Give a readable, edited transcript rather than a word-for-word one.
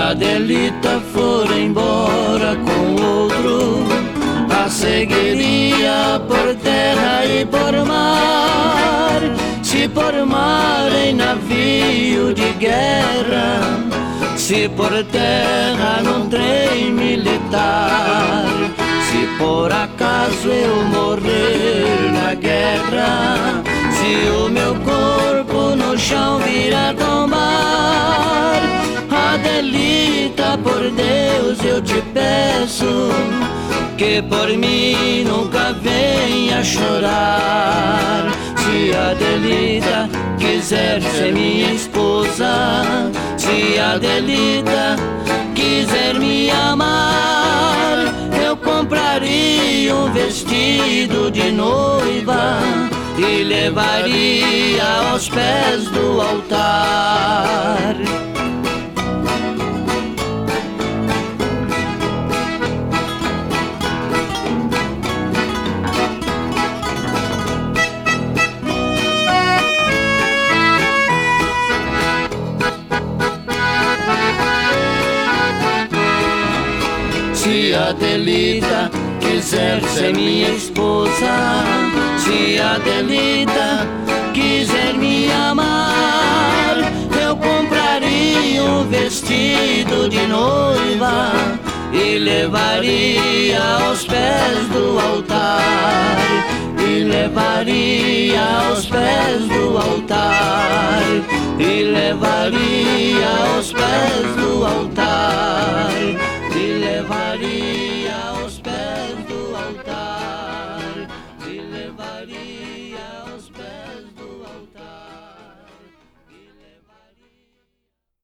Adelita for embora com outro, a seguiria por terra e por mar. Se por mar em navio de guerra, se por terra num trem militar. Se por acaso eu morrer na guerra, se o meu corpo no chão vir a tombar, Adelita, por Deus eu te peço, que por mim nunca venha chorar. Se Adelita quiser ser minha esposa, se Adelita quiser me amar, eu compraria um vestido de noiva e levaria aos pés do altar. Se Adelita quiser ser minha esposa, se Adelita quiser me amar, eu compraria um vestido de noiva e levaria aos pés do altar, e levaria aos pés do altar.